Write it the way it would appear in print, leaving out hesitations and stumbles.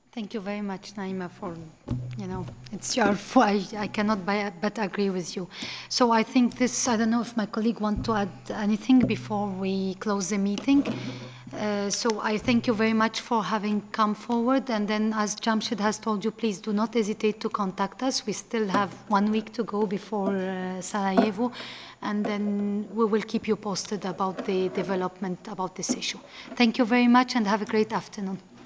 Thank you very much, Naima, for, it's your, I cannot but agree with you. So I think this, I don't know if my colleague want to add anything before we close the meeting. So I thank you very much for having come forward. And then, as Jamshid has told you, please do not hesitate to contact us. We still have 1 week to go before Sarajevo. And then we will keep you posted about the development about this issue. Thank you very much and have a great afternoon.